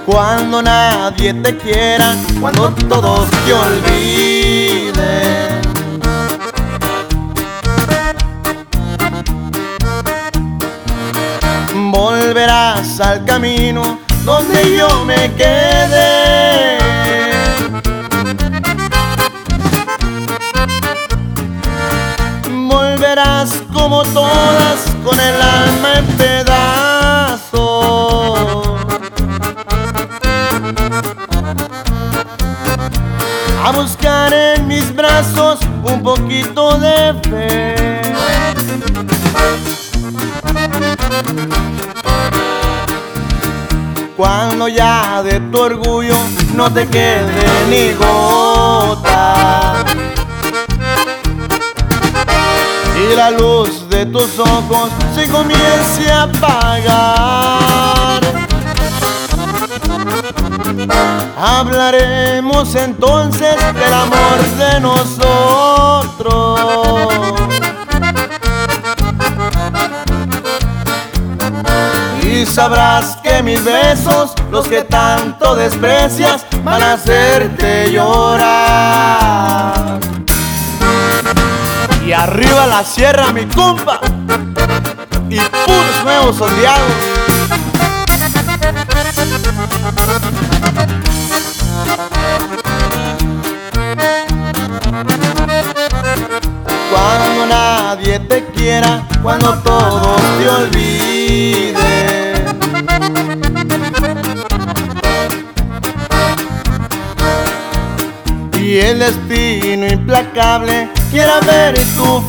Cuando nadie te quiera, cuando todos te olviden. Volverás al camino donde yo me quedé. Volverás como todas con el alma en pedazos, a buscar en mis brazos un poquito de fe. Cuando ya de tu orgullo no te quede ni gota y la luz de tus ojos se comience a apagar, hablaremos entonces del amor de nosotros. Y sabrás que mis besos, los que tanto desprecias, van a hacerte llorar. Y arriba la sierra, mi compa, y puros nuevos odiados. Cuando nadie te quiera, cuando todos te olviden, y el destino implacable quiera ver tu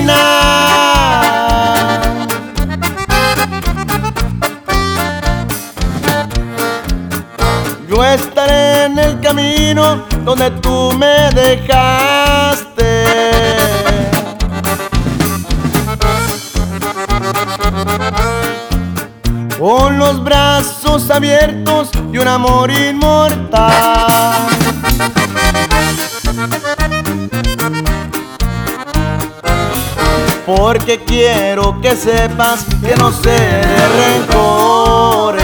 final. Yo estaré en el camino donde tú me dejaste, con los brazos abiertos y un amor inmortal. Porque quiero que sepas que no sé de rencores,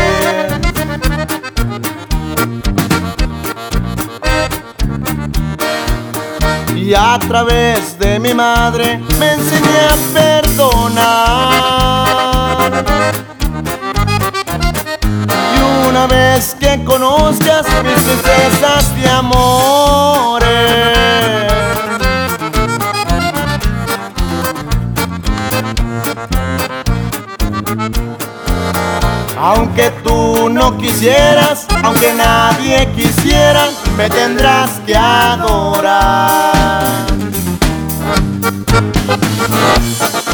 y a través de mi madre me enseñé a perdonar. Y una vez que conozcas mis tristezas de amores, aunque tú no quisieras, aunque nadie quisiera, me tendrás que adorar.